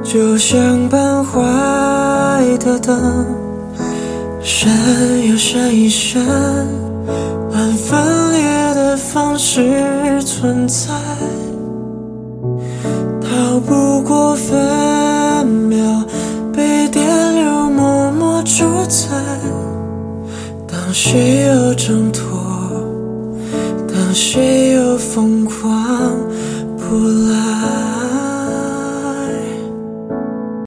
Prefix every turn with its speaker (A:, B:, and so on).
A: 就像半坏的灯，闪又闪一闪，按分裂的方式存在，逃不过分秒被电流默默主宰。当谁又挣脱，当谁又疯狂扑来。